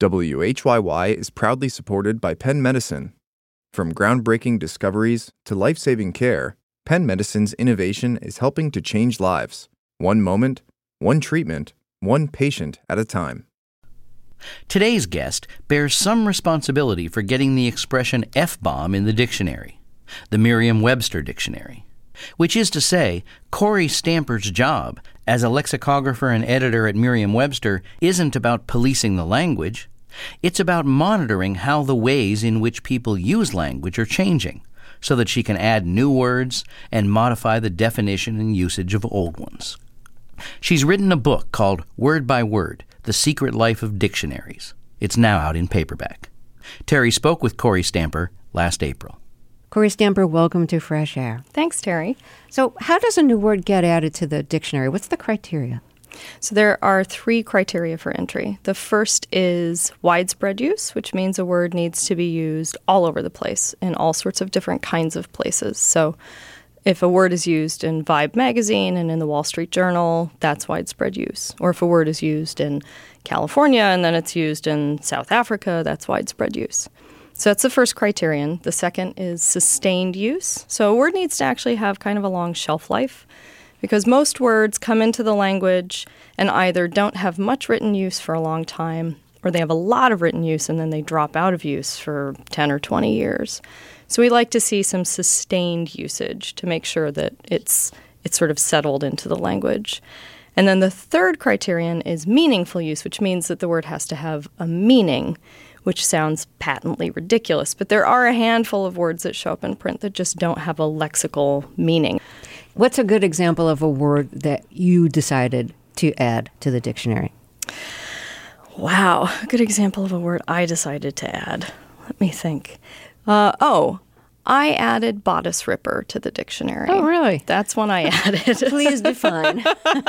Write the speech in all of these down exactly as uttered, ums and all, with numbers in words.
W H Y Y is proudly supported by Penn Medicine. From groundbreaking discoveries to life-saving care, Penn Medicine's innovation is helping to change lives, one moment, one treatment, one patient at a time. Today's guest bears some responsibility for getting the expression F-bomb in the dictionary, the Merriam-Webster dictionary, which is to say, Corey Stamper's job as a lexicographer and editor at Merriam-Webster isn't about policing the language. It's about monitoring how the ways in which people use language are changing, so that she can add new words and modify the definition and usage of old ones. She's written a book called Word by Word, The Secret Life of Dictionaries. It's now out in paperback. Terry spoke with Corey Stamper last April. Corey Stamper, welcome to Fresh Air. Thanks, Terry. So how does a new word get added to the dictionary? What's the criteria? So there are three criteria for entry. The first is widespread use, which means a word needs to be used all over the place in all sorts of different kinds of places. So if a word is used in Vibe magazine and in the Wall Street Journal, that's widespread use. Or if a word is used in California and then it's used in South Africa, that's widespread use. So that's the first criterion. The second is sustained use. So a word needs to actually have kind of a long shelf life, because most words come into the language and either don't have much written use for a long time, or they have a lot of written use and then they drop out of use for ten or twenty years. So we like to see some sustained usage to make sure that it's it's sort of settled into the language. And then the third criterion is meaningful use, which means that the word has to have a meaning, which sounds patently ridiculous. But there are a handful of words that show up in print that just don't have a lexical meaning. What's a good example of a word that you decided to add to the dictionary? Wow, a good example of a word I decided to add. Let me think. Uh, oh, I added bodice ripper to the dictionary. Oh, really? That's one I added. Please define.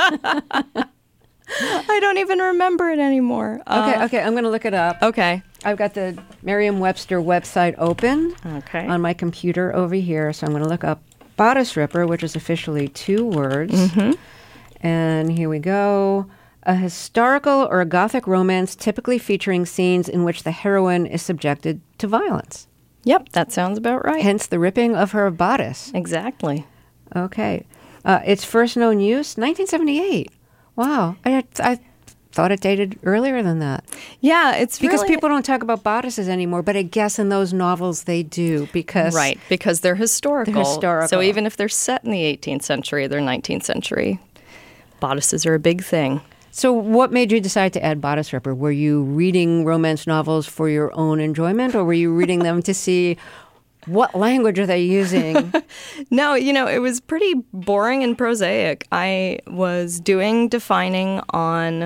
I don't even remember it anymore. Okay, uh, okay, I'm going to look it up. Okay. I've got the Merriam-Webster website open Okay. on my computer over here, so I'm going to look up bodice ripper, which is officially two words. Mm-hmm. And here we go. A historical or a Gothic romance typically featuring scenes in which the heroine is subjected to violence. Yep, that sounds about right. Hence the ripping of her bodice. Exactly. Okay. Uh, its first known use, nineteen seventy-eight. Wow. I, I thought it dated earlier than that. Yeah, it's Because really... people don't talk about bodices anymore, but I guess in those novels they do because... Right, because they're historical. They're historical. So even if they're set in the eighteenth century, they're nineteenth century. Bodices are a big thing. So what made you decide to add bodice ripper? Were you reading romance novels for your own enjoyment, or were you reading them to see what language are they using? No, you know, it was pretty boring and prosaic. I was doing defining on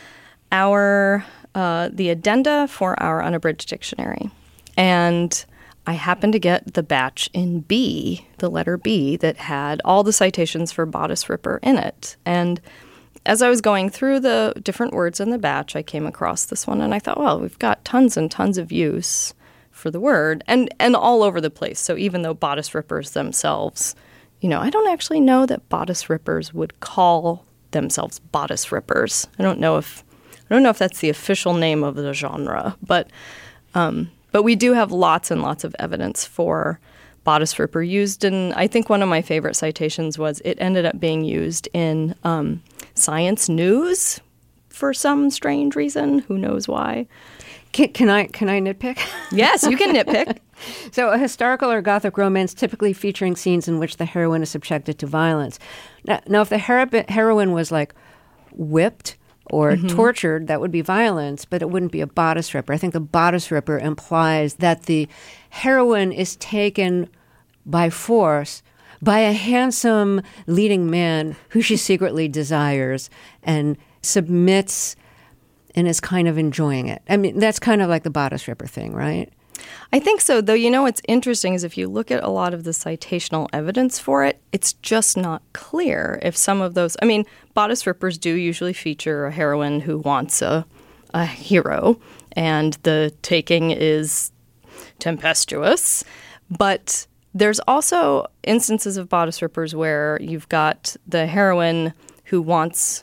our uh, the addenda for our unabridged dictionary. And I happened to get the batch in B, the letter B, that had all the citations for bodice ripper in it. And as I was going through the different words in the batch, I came across this one, and I thought, well, we've got tons and tons of use for the word, and, and all over the place. So even though bodice rippers themselves, you know, I don't actually know that bodice rippers would call themselves bodice rippers. I don't know if I don't know if that's the official name of the genre, but um, but we do have lots and lots of evidence for bodice ripper used in, I think one of my favorite citations was it ended up being used in um, Science News for some strange reason. Who knows why? Can, can I can I nitpick? Yes, you can nitpick. So a historical or Gothic romance typically featuring scenes in which the heroine is subjected to violence. Now, now if the hero- heroine was like whipped or mm-hmm. tortured, that would be violence, but it wouldn't be a bodice ripper. I think the bodice ripper implies that the heroine is taken by force by a handsome leading man who she secretly desires and submits and is kind of enjoying it. I mean, that's kind of like the bodice ripper thing, right? I think so, though. You know what's interesting is if you look at a lot of the citational evidence for it, it's just not clear if some of those... I mean, bodice rippers do usually feature a heroine who wants a, a hero, and the taking is tempestuous. But there's also instances of bodice rippers where you've got the heroine who wants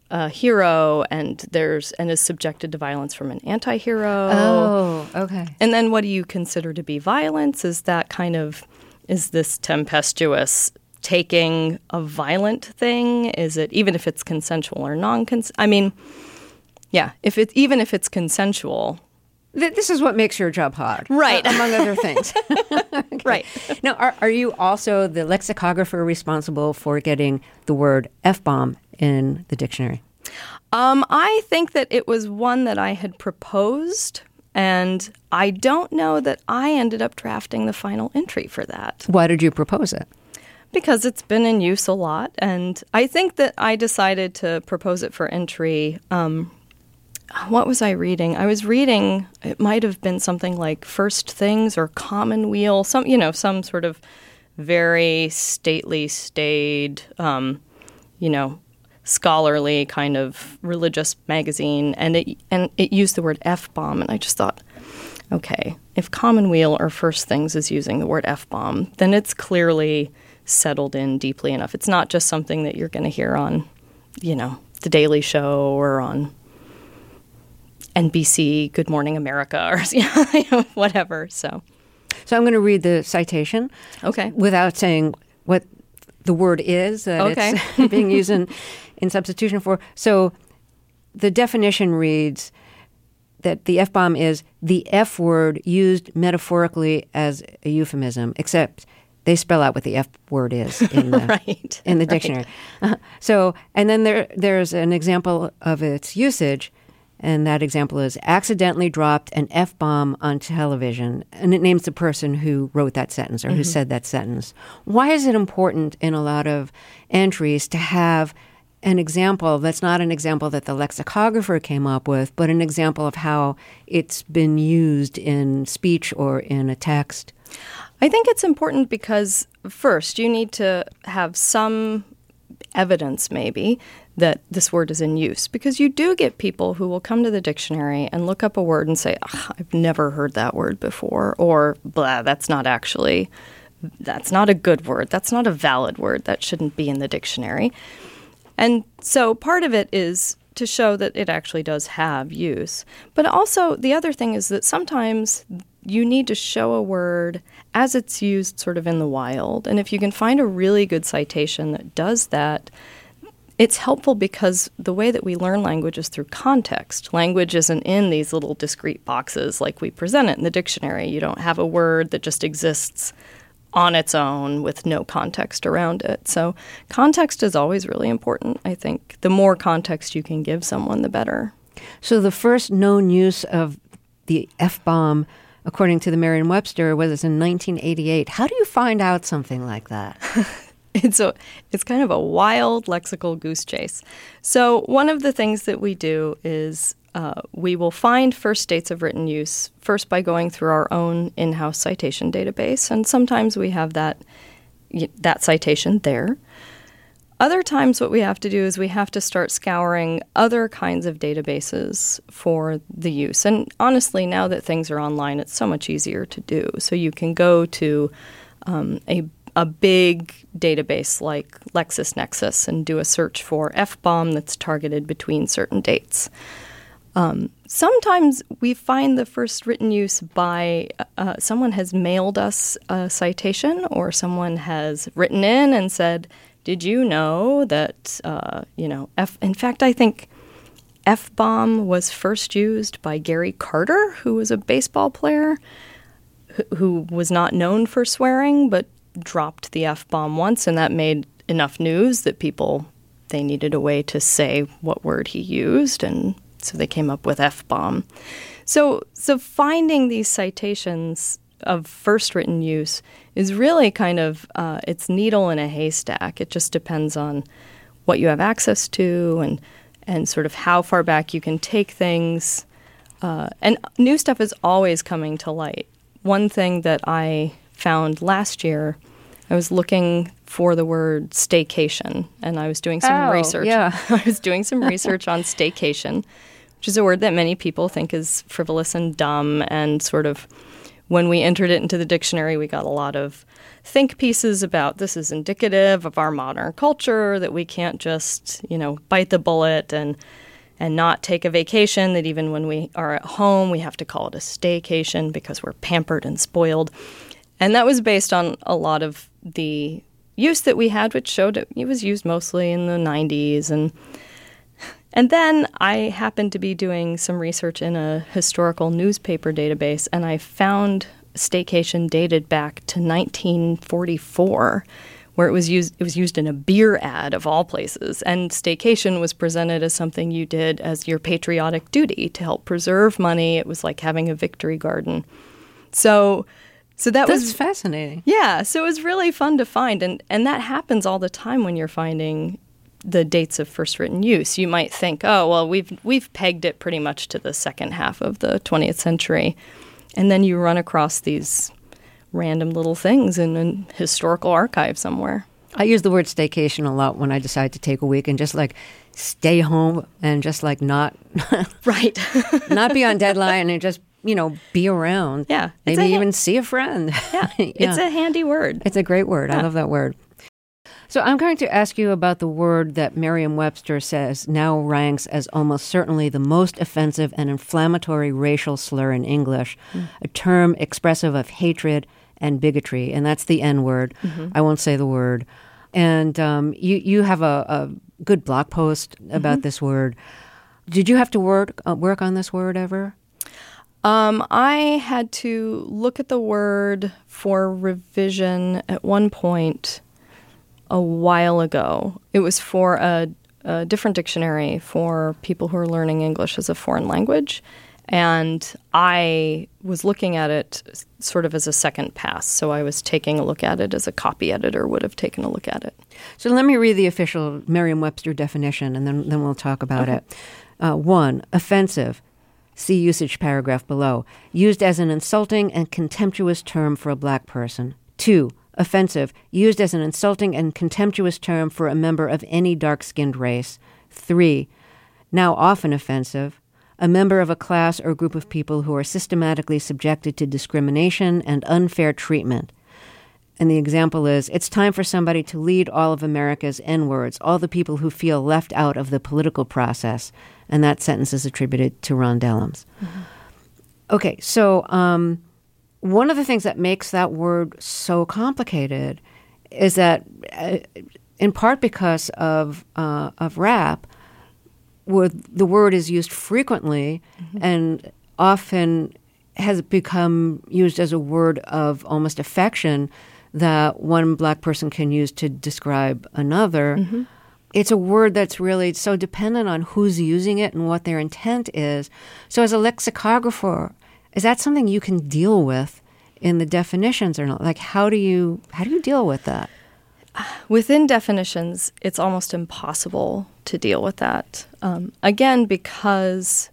a hero and there's and is subjected to violence from an anti-hero. Oh, okay. And then what do you consider to be violence? Is that kind of, is this tempestuous taking a violent thing? Is it, even if it's consensual or non-consensual? I mean, yeah, if it, even if it's consensual. Th- This is what makes your job hard. Right. uh, among other things. Okay. Right. Now, are, are you also the lexicographer responsible for getting the word F-bomb in the dictionary? Um, I think that it was one that I had proposed, and I don't know that I ended up drafting the final entry for that. Why did you propose it? Because it's been in use a lot, and I think that I decided to propose it for entry. Um, what was I reading? I was reading, it might have been something like First Things or Commonweal, some, you know, some sort of very stately, staid, um, you know, scholarly kind of religious magazine, and it and it used the word F-bomb, and I just thought, okay, if Commonweal or First Things is using the word F-bomb, then it's clearly settled in deeply enough. It's not just something that you're going to hear on, you know, The Daily Show or on N B C, Good Morning America, or you know, whatever. So, So I'm going to read the citation. Okay. Without saying what the word is that Okay. it's being used in, in substitution for. So the definition reads that the F-bomb is the F word used metaphorically as a euphemism, except they spell out what the F word is in the, Right, in the right. dictionary. Uh, so, and then there there's an example of its usage, and that example is accidentally dropped an F-bomb on television, and it names the person who wrote that sentence or who said that sentence. Why is it important in a lot of entries to have an example that's not an example that the lexicographer came up with, but an example of how it's been used in speech or in a text? I think it's important because, first, you need to have some evidence, maybe, that this word is in use. Because you do get people who will come to the dictionary and look up a word and say, oh, I've never heard that word before, or, blah, that's not actually, that's not a good word. That's not a valid word. That shouldn't be in the dictionary. And so part of it is to show that it actually does have use. But also, the other thing is that sometimes you need to show a word as it's used sort of in the wild. And if you can find a really good citation that does that, it's helpful because the way that we learn language is through context. Language isn't in these little discrete boxes like we present it in the dictionary. You don't have a word that just exists on its own with no context around it. So context is always really important, I think. The more context you can give someone, the better. So the first known use of the F-bomb, according to the Merriam-Webster, was in nineteen eighty-eight. How do you find out something like that? It's a, it's kind of a wild lexical goose chase. So one of the things that we do is uh, we will find first dates of written use first by going through our own in-house citation database, and sometimes we have that that citation there. Other times what we have to do is we have to start scouring other kinds of databases for the use. And honestly, now that things are online, it's so much easier to do. So you can go to um, a a big database like LexisNexis and do a search for F-bomb that's targeted between certain dates. Um, sometimes we find the first written use by uh, someone has mailed us a citation, or someone has written in and said, did you know that, uh, you know, F, in fact, I think F-bomb was first used by Gary Carter, who was a baseball player who, who was not known for swearing, but dropped the F-bomb once, and that made enough news that people, they needed a way to say what word he used, and so they came up with F-bomb. So, so finding these citations of first written use is really kind of, uh, it's needle in a haystack. It just depends on what you have access to and and sort of how far back you can take things. Uh, and new stuff is always coming to light. One thing that I found last year, I was looking for the word staycation, and I was doing some Oh, research. yeah. I was doing some research on staycation, which is a word that many people think is frivolous and dumb and sort of when we entered it into the dictionary, we got a lot of think pieces about this is indicative of our modern culture, that we can't just, you know, bite the bullet and and not take a vacation, that even when we are at home, we have to call it a staycation because we're pampered and spoiled. And that was based on a lot of the use that we had, which showed it, it was used mostly in the nineties. And and then I happened to be doing some research in a historical newspaper database, and I found staycation dated back to nineteen forty-four, where it was used it was used in a beer ad of all places. And staycation was presented as something you did as your patriotic duty to help preserve money. It was like having a victory garden. So so that That's was fascinating. Yeah, so it was really fun to find, and and that happens all the time when you're finding the dates of first written use. You might think, oh, well, we've we've pegged it pretty much to the second half of the twentieth century. And then you run across these random little things in a historical archive somewhere. I use the word staycation a lot when I decide to take a week and just like stay home and just like not right, not be on deadline and just, you know, be around. Yeah. Maybe ha- even see a friend. Yeah, yeah. It's a handy word. It's a great word. Yeah. I love that word. So I'm going to ask you about the word that Merriam-Webster says now ranks as almost certainly the most offensive and inflammatory racial slur in English, mm. a term expressive of hatred and bigotry, and that's the N-word. Mm-hmm. I won't say the word. And um, you, you have a, a good blog post about mm-hmm. this word. Did you have to work, uh, work on this word ever? Um, I had to look at the word for revision at one point a while ago. It was for a, a different dictionary for people who are learning English as a foreign language. And I was looking at it sort of as a second pass. So I was taking a look at it as a copy editor would have taken a look at it. So let me read the official Merriam-Webster definition, and then, then we'll talk about okay. it. Uh, one, offensive. See usage paragraph below. Used as an insulting and contemptuous term for a black person. Two, offensive, used as an insulting and contemptuous term for a member of any dark-skinned race. Three, now often offensive, a member of a class or group of people who are systematically subjected to discrimination and unfair treatment. And the example is, it's time for somebody to lead all of America's N-words, all the people who feel left out of the political process. And that sentence is attributed to Ron Dellums. Mm-hmm. Okay, so um, one of the things that makes that word so complicated is that, uh, in part because of uh, of rap, where the word is used frequently mm-hmm. and often has become used as a word of almost affection that one black person can use to describe another. Mm-hmm. It's a word that's really so dependent on who's using it and what their intent is. So as a lexicographer, is that something you can deal with in the definitions or not? Like, how do you how do you deal with that? Within definitions, it's almost impossible to deal with that. Um, again, because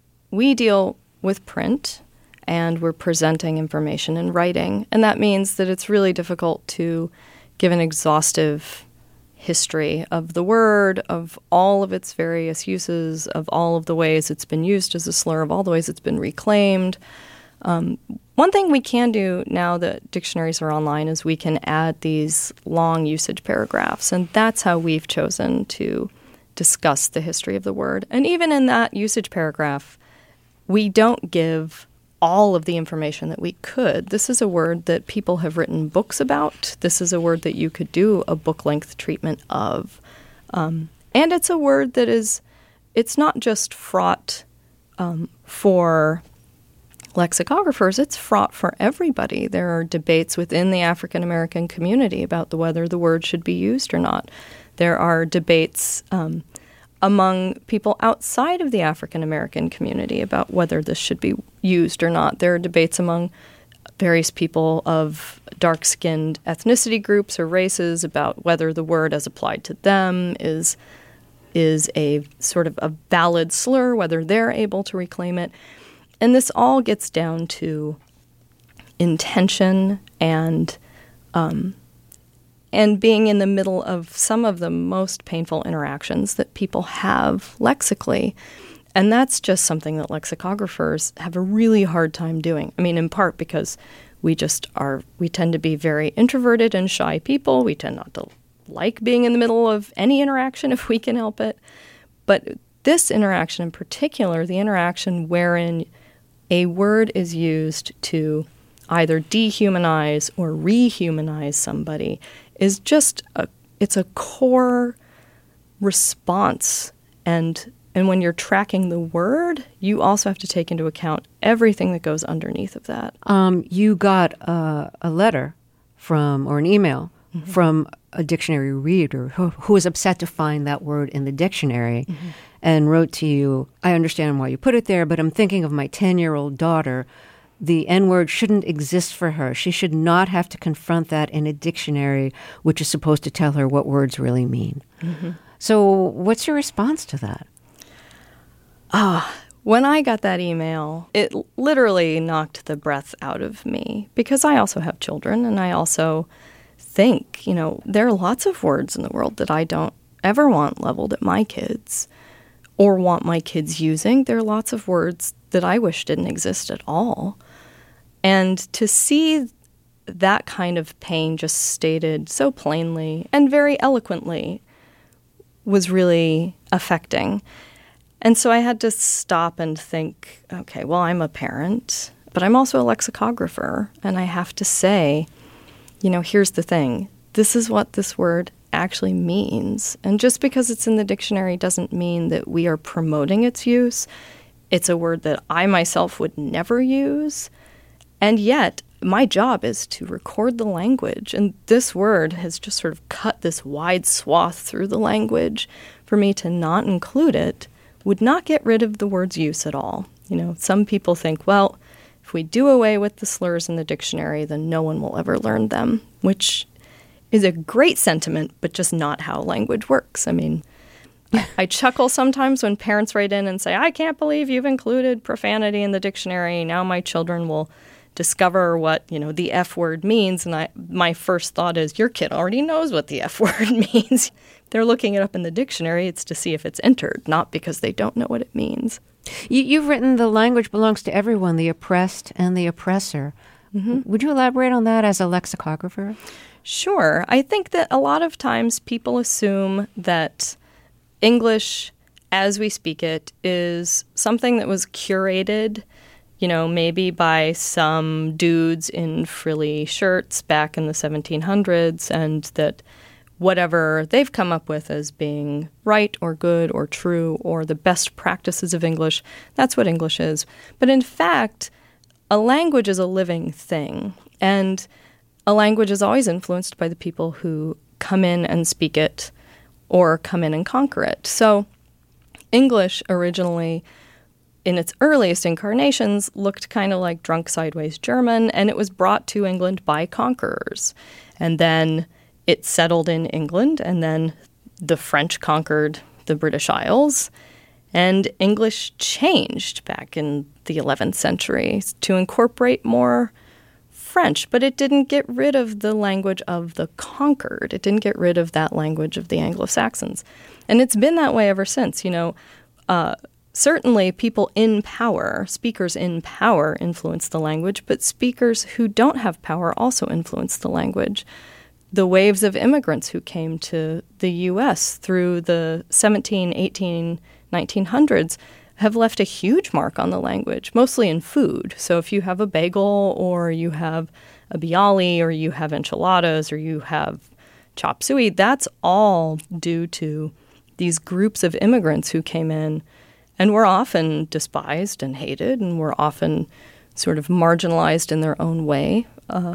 we deal with print and we're presenting information in writing. And that means that it's really difficult to give an exhaustive history of the word, of all of its various uses, of all of the ways it's been used as a slur, of all the ways it's been reclaimed. Um, one thing we can do now that dictionaries are online is we can add these long usage paragraphs, and that's how we've chosen to discuss the history of the word. And even in that usage paragraph, we don't give all of the information that we could. This is a word that people have written books about. This is a word that you could do a book-length treatment of. Um, and it's a word that is, it's not just fraught um, for lexicographers, it's fraught for everybody. There are debates within the African American community about the whether the word should be used or not. There are debates um, among people outside of the African American community about whether this should be used or not. There are debates among various people of dark-skinned ethnicity groups or races about whether the word as applied to them is is a sort of a valid slur, whether they're able to reclaim it. And this all gets down to intention and um, and being in the middle of some of the most painful interactions that people have lexically. And that's just something that lexicographers have a really hard time doing. I mean, in part because we just are, we tend to be very introverted and shy people. We tend not to like being in the middle of any interaction if we can help it. But this interaction in particular, the interaction wherein a word is used to either dehumanize or rehumanize somebody, is just a, it's a core response. And and when you're tracking the word, you also have to take into account everything that goes underneath of that. Um, you got uh, a letter from, or an email mm-hmm. from a dictionary reader who, who was upset to find that word in the dictionary mm-hmm. and wrote to you, I understand why you put it there, but I'm thinking of my ten-year-old daughter. The N-word shouldn't exist for her. She should not have to confront that in a dictionary, which is supposed to tell her what words really mean. Mm-hmm. So what's your response to that? Ah, when I got that email, it literally knocked the breath out of me because I also have children and I also think, you know, there are lots of words in the world that I don't ever want leveled at my kids or want my kids using. There are lots of words that I wish didn't exist at all. And to see that kind of pain just stated so plainly and very eloquently was really affecting. And so I had to stop and think, okay, well, I'm a parent, but I'm also a lexicographer, and I have to say, you know, here's the thing. This is what this word actually means. And just because it's in the dictionary doesn't mean that we are promoting its use. It's a word that I myself would never use. And yet, my job is to record the language. And this word has just sort of cut this wide swath through the language. For me to not include it would not get rid of the word's use at all. You know, some people think, well, if we do away with the slurs in the dictionary, then no one will ever learn them, which is a great sentiment, but just not how language works. I mean, I chuckle sometimes when parents write in and say, I can't believe you've included profanity in the dictionary. Now my children will discover what, you know, the F word means. And I, my first thought is, your kid already knows what the F word means. They're looking it up in the dictionary. It's to see if it's entered, not because they don't know what it means. You, you've written the language belongs to everyone, the oppressed and the oppressor. Mm-hmm. Would you elaborate on that as a lexicographer? Sure. I think that a lot of times people assume that English, as we speak it, is something that was curated, you know, maybe by some dudes in frilly shirts back in the seventeen hundreds, and that whatever they've come up with as being right or good or true or the best practices of English, that's what English is. But in fact, a language is a living thing, and a language is always influenced by the people who come in and speak it or come in and conquer it. So English originally, in its earliest incarnations, looked kind of like drunk sideways German, and it was brought to England by conquerors. And then it settled in England, and then the French conquered the British Isles, and English changed back in the eleventh century to incorporate more French, but it didn't get rid of the language of the conquered. It didn't get rid of that language of the Anglo-Saxons. And it's been that way ever since. You know, uh, certainly people in power, speakers in power influence the language, but speakers who don't have power also influence the language. The waves of immigrants who came to the U S through the seventeen, eighteen, nineteen hundreds have left a huge mark on the language, mostly in food. So if you have a bagel or you have a bialy or you have enchiladas or you have chop suey, that's all due to these groups of immigrants who came in and were often despised and hated and were often sort of marginalized in their own way. Uh,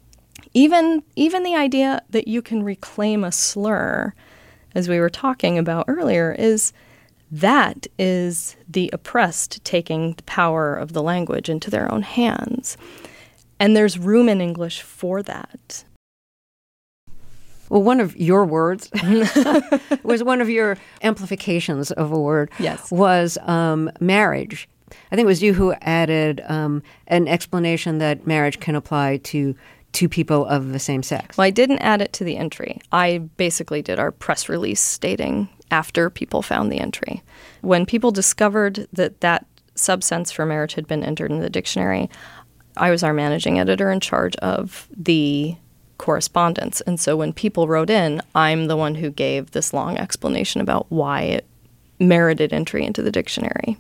even, even the idea that you can reclaim a slur, as we were talking about earlier, is that is the oppressed taking the power of the language into their own hands. And there's room in English for that. Well, one of your words was one of your amplifications of a word yes. was um, marriage. I think it was you who added um, an explanation that marriage can apply to two people of the same sex. Well, I didn't add it to the entry. I basically did our press release stating after people found the entry. When people discovered that that subsense for marriage had been entered in the dictionary, I was our managing editor in charge of the correspondence. And so when people wrote in, I'm the one who gave this long explanation about why it merited entry into the dictionary.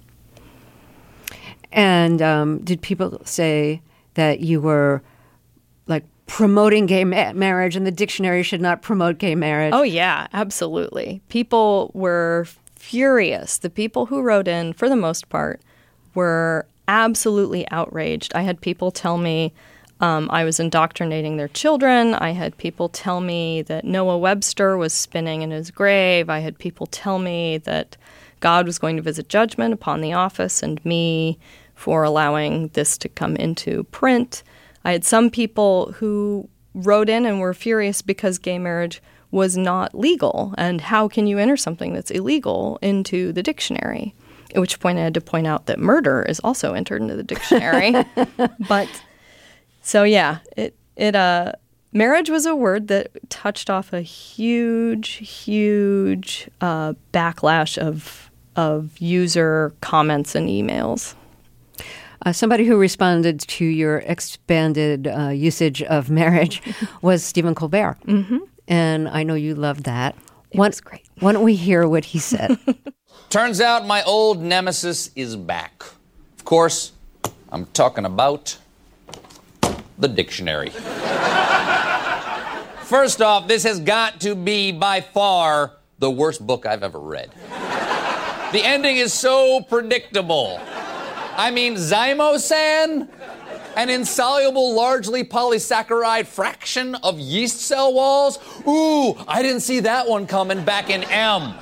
And um, did people say that you were like promoting gay ma- marriage and the dictionary should not promote gay marriage? Oh, yeah, absolutely. People were furious. The people who wrote in, for the most part, were absolutely outraged. I had people tell me um, I was indoctrinating their children. I had people tell me that Noah Webster was spinning in his grave. I had people tell me that God was going to visit judgment upon the office and me for allowing this to come into print. I had some people who wrote in and were furious because gay marriage was not legal. And how can you enter something that's illegal into the dictionary? At which point I had to point out that murder is also entered into the dictionary. But so, yeah, it it uh, marriage was a word that touched off a huge, huge uh, backlash of of user comments and emails. Uh, somebody who responded to your expanded uh, usage of marriage was Stephen Colbert. Mm-hmm. And I know you loved that. It Why, was great. Why don't we hear what he said? Turns out my old nemesis is back. Of course, I'm talking about the dictionary. First off, this has got to be by far the worst book I've ever read. The ending is so predictable. I mean, zymosan, an insoluble, largely polysaccharide fraction of yeast cell walls? Ooh, I didn't see that one coming back in M.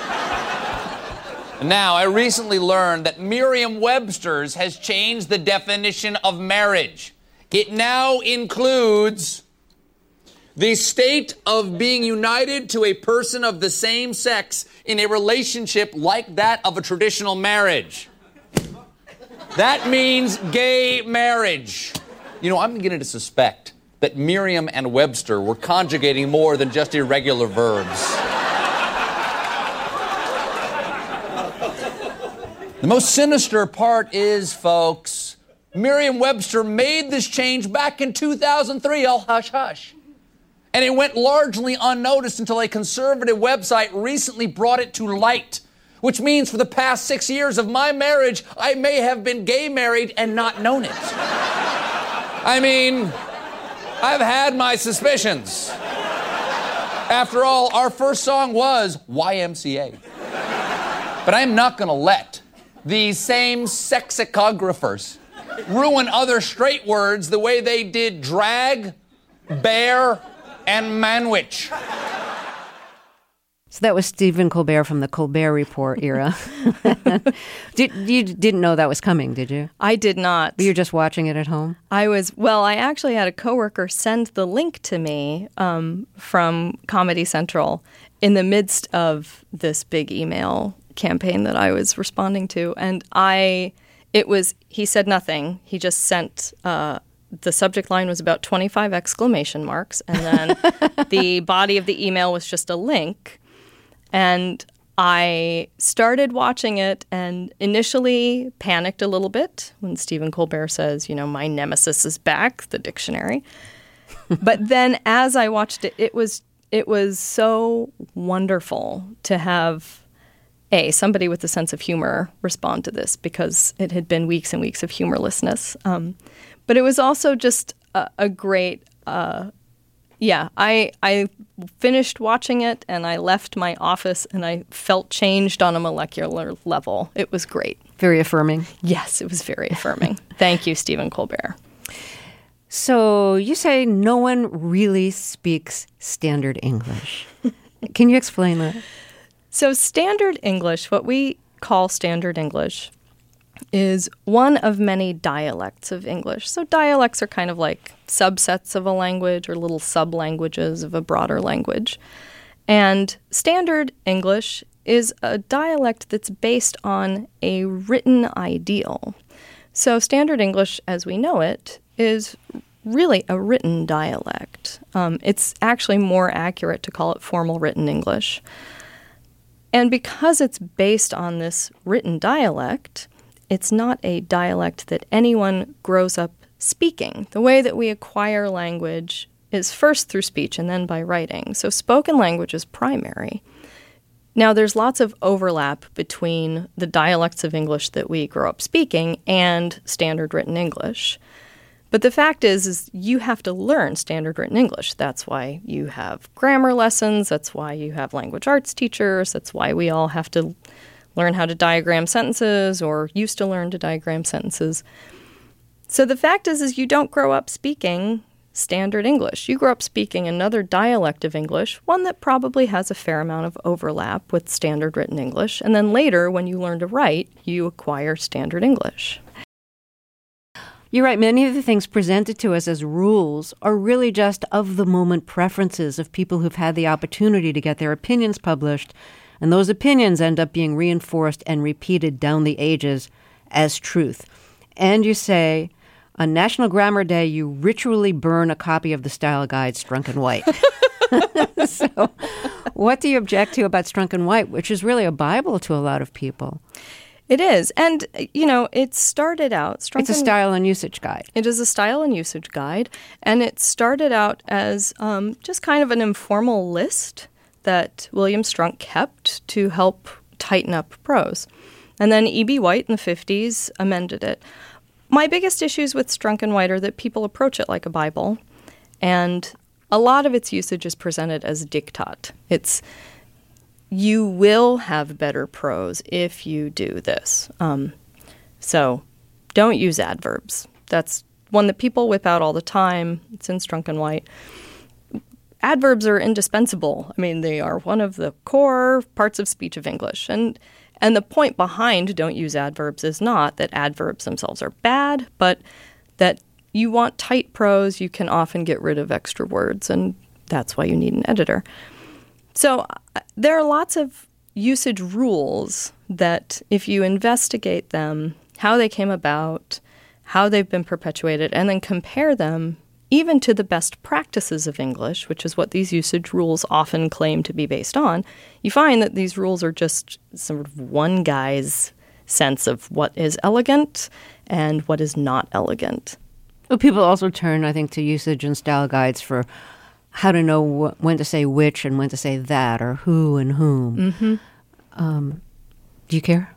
Now, I recently learned that Merriam-Webster's has changed the definition of marriage. It now includes the state of being united to a person of the same sex in a relationship like that of a traditional marriage. That means gay marriage. You know, I'm beginning to suspect that Merriam and Webster were conjugating more than just irregular verbs. The most sinister part is, folks, Merriam-Webster made this change back in two thousand three, all hush-hush. And it went largely unnoticed until a conservative website recently brought it to light, which means for the past six years of my marriage, I may have been gay married and not known it. I mean, I've had my suspicions. After all, our first song was Y M C A. But I'm not going to let these same sexicographers ruin other straight words the way they did drag, bear, and manwich. So that was Stephen Colbert from the Colbert Report era. did, you didn't know that was coming, did you? I did not. But you're just watching it at home? I was, well, I actually had a coworker send the link to me um, from Comedy Central in the midst of this big email campaign that I was responding to. And I, it was, he said nothing. He just sent, uh, the subject line was about twenty-five exclamation marks. And then the body of the email was just a link. And I started watching it and initially panicked a little bit when Stephen Colbert says, you know, my nemesis is back, the dictionary. But then as I watched it, it was it was so wonderful to have, A, somebody with a sense of humor respond to this because it had been weeks and weeks of humorlessness. Um, but it was also just a, a great... Uh, Yeah, I I finished watching it and I left my office and I felt changed on a molecular level. It was great. Very affirming. Yes, it was very affirming. Thank you, Stephen Colbert. So you say no one really speaks standard English. Can you explain that? So standard English, what we call standard English, is one of many dialects of English. So dialects are kind of like subsets of a language or little sub-languages of a broader language. And standard English is a dialect that's based on a written ideal. So standard English, as we know it, is really a written dialect. Um, it's actually more accurate to call it formal written English. And because it's based on this written dialect, it's not a dialect that anyone grows up speaking. The way that we acquire language is first through speech and then by writing. So spoken language is primary. Now, there's lots of overlap between the dialects of English that we grow up speaking and standard written English. But the fact is, is you have to learn standard written English. That's why you have grammar lessons. That's why you have language arts teachers. That's why we all have to learn how to diagram sentences or used to learn to diagram sentences. So the fact is, is you don't grow up speaking standard English. You grow up speaking another dialect of English, one that probably has a fair amount of overlap with standard written English. And then later, when you learn to write, you acquire standard English. You're right. Many of the things presented to us as rules are really just of-the-moment preferences of people who've had the opportunity to get their opinions published, and those opinions end up being reinforced and repeated down the ages as truth. And you say, on National Grammar Day, you ritually burn a copy of the style guide, Strunk and White. So what do you object to about Strunk and White, which is really a Bible to a lot of people? It is. And, you know, it started out... Strunk it's a style and usage guide. It is a style and usage guide. And it started out as um, just kind of an informal list that William Strunk kept to help tighten up prose. And then E B. White in the fifties amended it. My biggest issues with Strunk and White are that people approach it like a Bible. And a lot of its usage is presented as diktat. It's... You will have better prose if you do this. Um, so don't use adverbs. That's one that people whip out all the time. It's in Strunk and White. Adverbs are indispensable. I mean, they are one of the core parts of speech of English. And and the point behind don't use adverbs is not that adverbs themselves are bad, but that you want tight prose, you can often get rid of extra words, and that's why you need an editor. So uh, there are lots of usage rules that if you investigate them, how they came about, how they've been perpetuated, and then compare them even to the best practices of English, which is what these usage rules often claim to be based on, you find that these rules are just sort of one guy's sense of what is elegant and what is not elegant. Well, people also turn, I think, to usage and style guides for how to know wh- when to say which and when to say that, or who and whom. Mm-hmm. Um, do you care?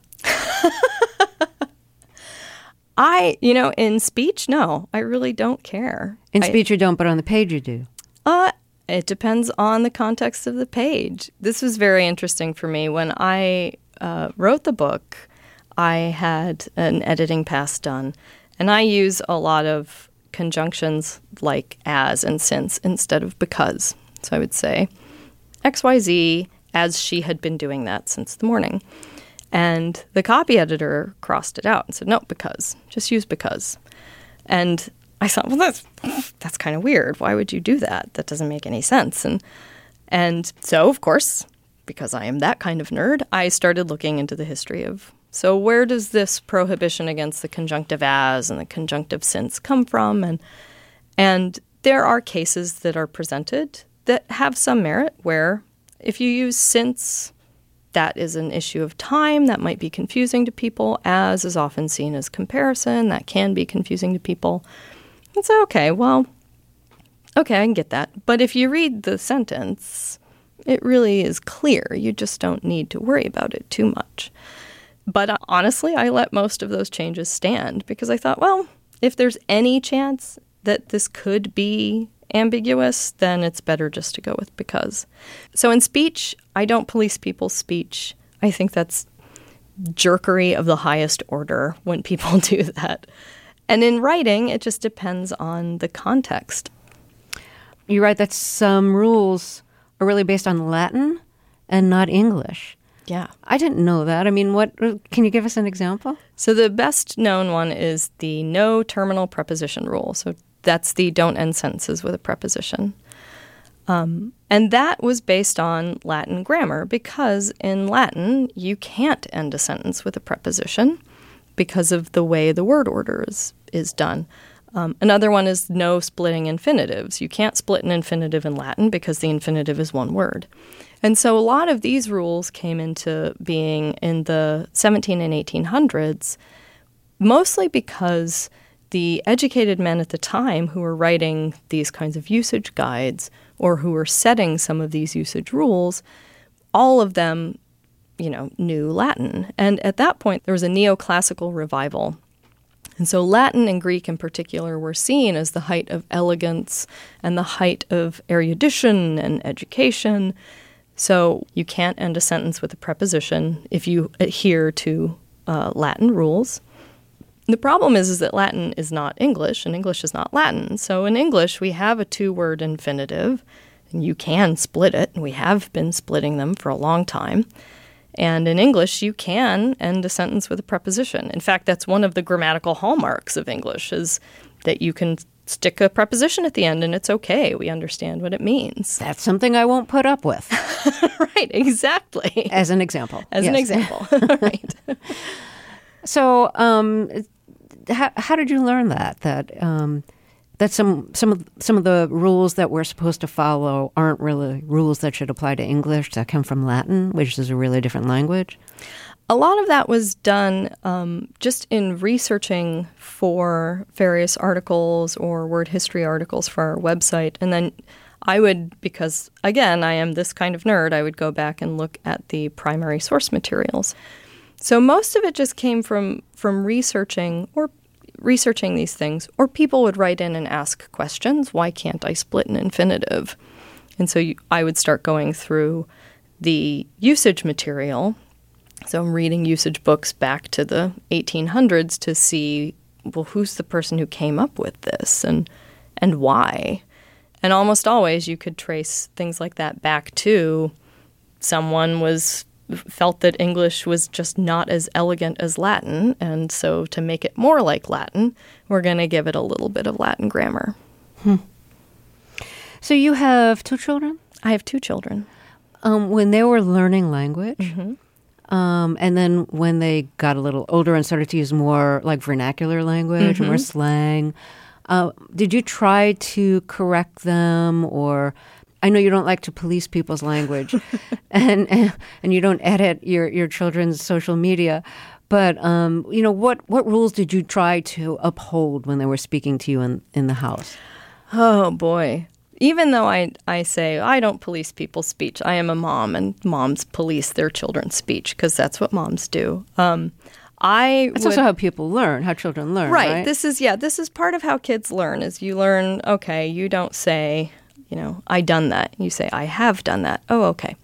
I, you know, in speech, no, I really don't care. In I, speech you don't, but on the page you do. Uh, it depends on the context of the page. This was very interesting for me. When I uh, wrote the book, I had an editing pass done, and I use a lot of conjunctions like as and since instead of because. So I would say X Y Z as she had been doing that since the morning. And the copy editor crossed it out and said, no, because. Just use because. And I thought, well, that's that's kind of weird. Why would you do that? That doesn't make any sense. And and so, of course, because I am that kind of nerd, I started looking into the history of, so where does this prohibition against the conjunctive as and the conjunctive since come from? And and there are cases that are presented that have some merit where if you use since, that is an issue of time. That might be confusing to people. As is often seen as comparison. That can be confusing to people. And so, okay, well, okay, I can get that. But if you read the sentence, it really is clear. You just don't need to worry about it too much. But uh, honestly, I let most of those changes stand because I thought, well, if there's any chance that this could be ambiguous, then it's better just to go with because. So in speech, I don't police people's speech. I think that's jerkery of the highest order when people do that. And in writing, it just depends on the context. You're right that some rules are really based on Latin and not English. Yeah. I didn't know that. I mean, what? Can you give us an example? So the best known one is the no terminal preposition rule. So that's the don't end sentences with a preposition. Um, and that was based on Latin grammar because in Latin, you can't end a sentence with a preposition because of the way the word order is, is done. Um, another one is no splitting infinitives. You can't split an infinitive in Latin because the infinitive is one word. And so a lot of these rules came into being in the seventeen and eighteen hundreds, mostly because the educated men at the time who were writing these kinds of usage guides or who were setting some of these usage rules, all of them, you know, knew Latin. And at that point, there was a neoclassical revival. And so Latin and Greek in particular were seen as the height of elegance and the height of erudition and education. So you can't end a sentence with a preposition if you adhere to uh, Latin rules. The problem is, is that Latin is not English, and English is not Latin. So in English, we have a two-word infinitive, and you can split it, and we have been splitting them for a long time. And in English, you can end a sentence with a preposition. In fact, that's one of the grammatical hallmarks of English, is that you can stick a preposition at the end, and it's okay. We understand what it means. That's something I won't put up with. Right, exactly. As an example. As yes. an example, right. So um, how, how did you learn that, that um, that some some of some of the rules that we're supposed to follow aren't really rules that should apply to English, that come from Latin, which is a really different language? A lot of that was done um, just in researching for various articles or word history articles for our website. And then I would, because, again, I am this kind of nerd, I would go back and look at the primary source materials. So most of it just came from from researching or researching these things, or people would write in and ask questions. Why can't I split an infinitive? And so you, I would start going through the usage material. So I'm reading usage books back to the eighteen hundreds to see, well, who's the person who came up with this and and why? And almost always you could trace things like that back to someone was felt that English was just not as elegant as Latin, and so to make it more like Latin, we're going to give it a little bit of Latin grammar. Hmm. So you have two children? I have two children. Um, when they were learning language, Mm-hmm. um, and then when they got a little older and started to use more like vernacular language, Mm-hmm. more slang, uh, did you try to correct them? Or I know you don't like to police people's language, and, and and you don't edit your, your children's social media, but um, you know, what what rules did you try to uphold when they were speaking to you in, in the house? Oh boy. Even though I, I say I don't police people's speech, I am a mom, and moms police their children's speech because that's what moms do. Um, I It's would, also how people learn, how children learn, right? right. This is yeah. This is part of how kids learn. Is you learn. Okay, you don't say, you know, I done that. You say I have done that. Oh, okay.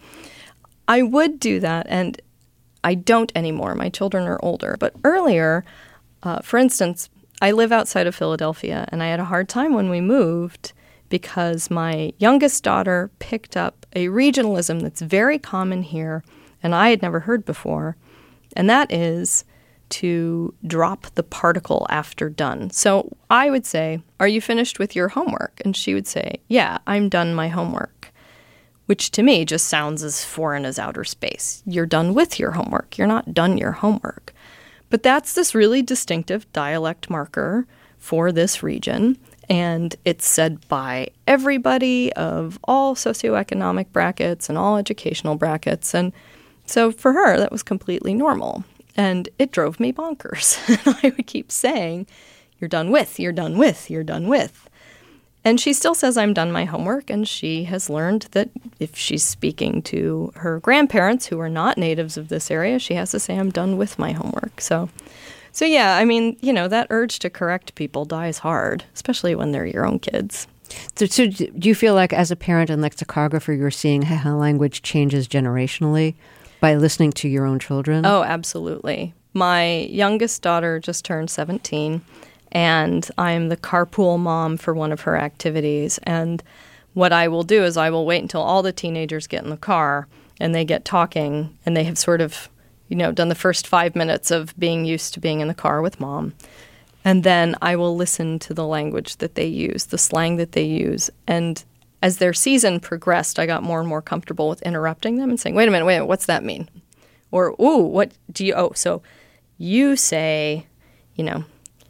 I would do that, and I don't anymore. My children are older, but earlier, uh, for instance, I live outside of Philadelphia, and I had a hard time when we moved, because my youngest daughter picked up a regionalism that's very common here and I had never heard before, and that is to drop the particle after done. So I would say, are you finished with your homework? And she would say, yeah, I'm done my homework, which to me just sounds as foreign as outer space. You're done with your homework. You're not done your homework. But that's this really distinctive dialect marker for this region. And it's said by everybody of all socioeconomic brackets and all educational brackets. And so for her, that was completely normal. And it drove me bonkers. And I would keep saying, you're done with, you're done with, you're done with. And she still says I'm done my homework. And she has learned that if she's speaking to her grandparents who are not natives of this area, she has to say I'm done with my homework. So... So, yeah, I mean, you know, that urge to correct people dies hard, especially when they're your own kids. So, so do you feel like as a parent and lexicographer, you're seeing how language changes generationally by listening to your own children? Oh, absolutely. My youngest daughter just turned seventeen, and I'm the carpool mom for one of her activities. And what I will do is I will wait until all the teenagers get in the car and they get talking and they have sort of, you know, done the first five minutes of being used to being in the car with mom. And then I will listen to the language that they use, the slang that they use. And as their season progressed, I got more and more comfortable with interrupting them and saying, wait a minute, wait a minute, what's that mean? Or, ooh, what do you, oh, so you say, you know,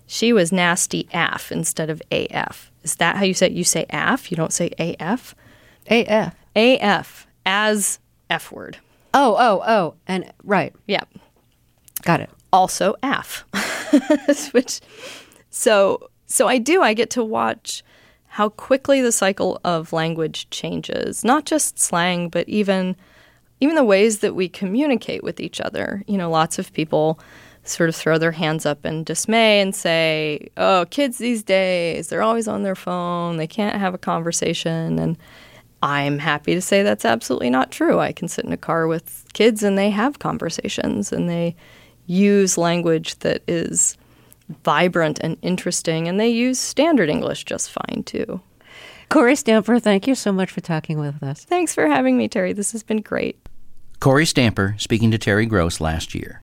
She was nasty A F instead of A F. Is that how you say it? You say A F? You don't say A F? A F. A F as F word. Oh, oh, oh. And right. Yeah. Got it. Also A F. Which, so, so I do. I get to watch how quickly the cycle of language changes. Not just slang, but even even the ways that we communicate with each other. You know, lots of people sort of throw their hands up in dismay and say, oh, kids these days, they're always on their phone. They can't have a conversation. And I'm happy to say that's absolutely not true. I can sit in a car with kids and they have conversations and they use language that is vibrant and interesting, and they use standard English just fine, too. Kory Stamper, thank you so much for talking with us. Thanks for having me, Terry. This has been great. Kory Stamper speaking to Terry Gross last year.